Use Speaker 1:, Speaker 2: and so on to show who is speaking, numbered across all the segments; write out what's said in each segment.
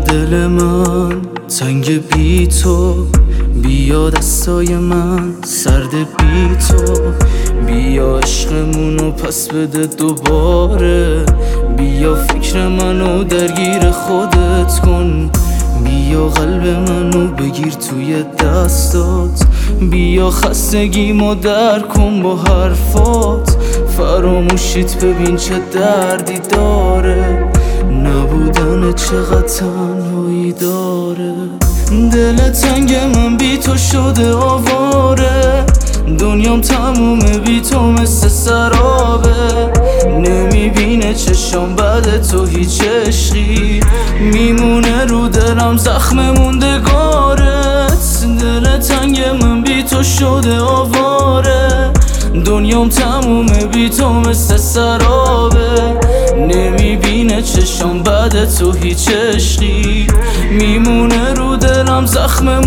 Speaker 1: دل من تنگ بی تو، بیا دستای من سرد بی تو، بیا عشقمونو پس بده دوباره، بیا فکر منو درگیر خودت کن، بیا قلب منو بگیر توی دستات، بیا خستگیمو در کن با حرفات، فراموشیت ببین چه دردی داره، نبودن چقدر تنهایی داره. دل تنگ من بی تو شده آواره، دنیام تمومه بی تو مثل سرابه، نمیبینه چشام بعد تو هیچ عشقی، میمونه رو دلم زخم موندگارت. دل تنگ من بی تو شده آواره، دنیام تمومه بی تو مثل سرابه، نمیبینه چشام بعد تو هیچ عشقی، میمونه رو دلم زخم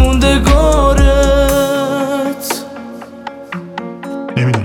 Speaker 1: موندگارت.
Speaker 2: نمیدونم،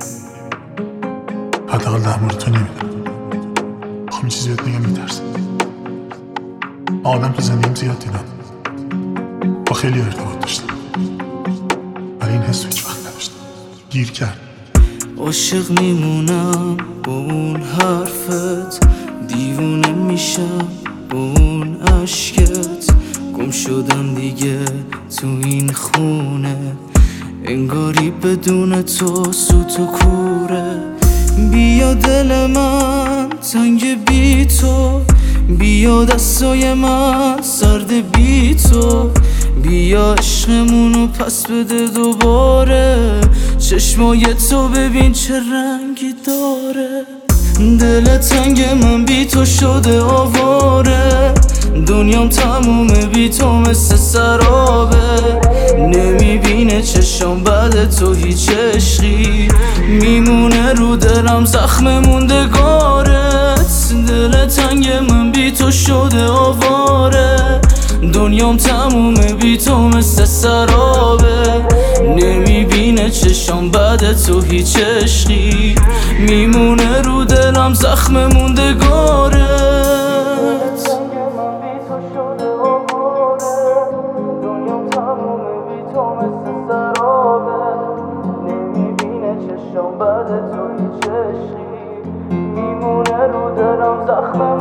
Speaker 2: حداقل در مورد تو نمیدونم. میخوام چیزی بهت بگم، میترسم. آدم تو زندگیم زیاد دیدم، با خیلی ارتباط داشتم، ولی این حس هیچ وقت نداشتم. گیر کرد.
Speaker 1: عاشق میمونم با اون حرفت، دیوونه میشم با اون عشقت، گم شدم دیگه تو این خونه، انگاری بدون تو سوت و کوره. بیا دل من تنگ بی تو، بیا دستای من سرد بی تو، بیا عشقمونو پس بده دوباره، چشمای تو ببین چه رنگی داره. دل تنگ من بی تو شده آواره، دنیام تمومه بی تو مثل سرابه، نمیبینه چشام بعد تو هیچ عشقی، میمونه رو دلم زخم موندگارت. دل تنگ من بی تو شده آواره، دنیام تمومه بی تو مثل سرابه، نمیبینه چشام بعد تو هیچ عشقی، میمونه رو دلم زخم موندگارت. بعد تو هیچ عشقی، میمونه رو دلم زخم